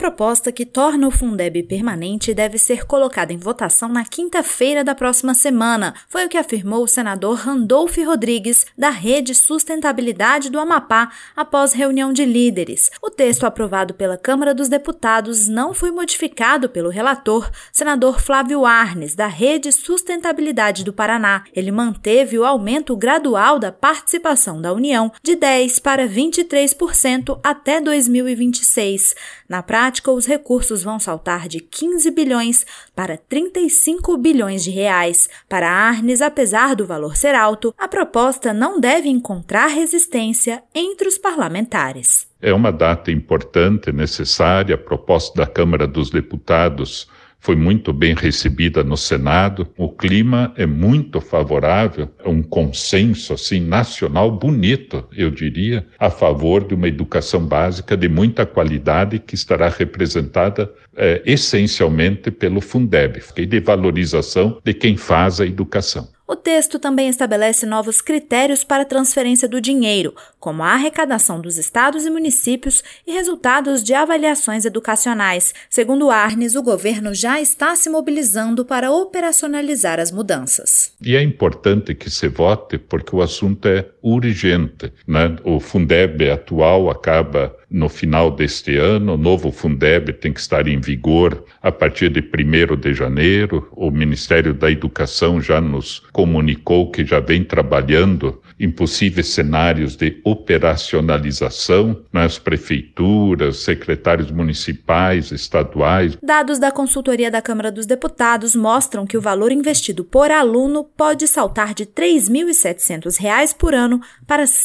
proposta que torna o Fundeb permanente deve ser colocada em votação na quinta-feira da próxima semana. Foi o que afirmou o senador Randolfo Rodrigues, da Rede Sustentabilidade do Amapá, após reunião de líderes. O texto aprovado pela Câmara dos Deputados não foi modificado pelo relator, senador Flávio Arnes, da Rede Sustentabilidade do Paraná. Ele manteve o aumento gradual da participação da União de 10% para 23% até 2026. Na prática, os recursos vão saltar de 15 bilhões para 35 bilhões de reais. Para Arnes, apesar do valor ser alto, a proposta não deve encontrar resistência entre os parlamentares. É uma data importante, necessária. A proposta da Câmara dos Deputados foi muito bem recebida no Senado. O clima é muito favorável, é um consenso nacional bonito, eu diria, a favor de uma educação básica de muita qualidade que estará representada essencialmente pelo Fundeb e de valorização de quem faz a educação. O texto também estabelece novos critérios para a transferência do dinheiro, como a arrecadação dos estados e municípios e resultados de avaliações educacionais. Segundo Arnes, o governo já está se mobilizando para operacionalizar as mudanças. E é importante que se vote porque o assunto é urgente, né? O Fundeb atual acaba no final deste ano, o novo Fundeb tem que estar em vigor a partir de 1º de janeiro. O Ministério da Educação já nos comunicou que já vem trabalhando em possíveis cenários de operacionalização nas prefeituras, secretários municipais, estaduais. Dados da consultoria da Câmara dos Deputados mostram que o valor investido por aluno pode saltar de R$ 3.700 por ano para R$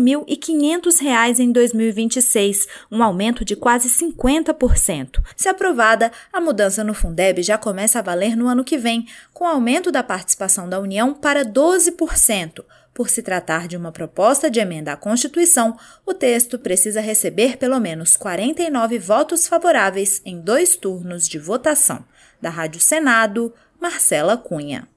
5.500 em 2026, um aumento de quase 50%. Se aprovada, a mudança no Fundeb já começa a valer no ano que vem, com aumento da participação da União para 12%. Por se tratar de uma proposta de emenda à Constituição, o texto precisa receber pelo menos 49 votos favoráveis em 2 turnos de votação. Da Rádio Senado, Marcela Cunha.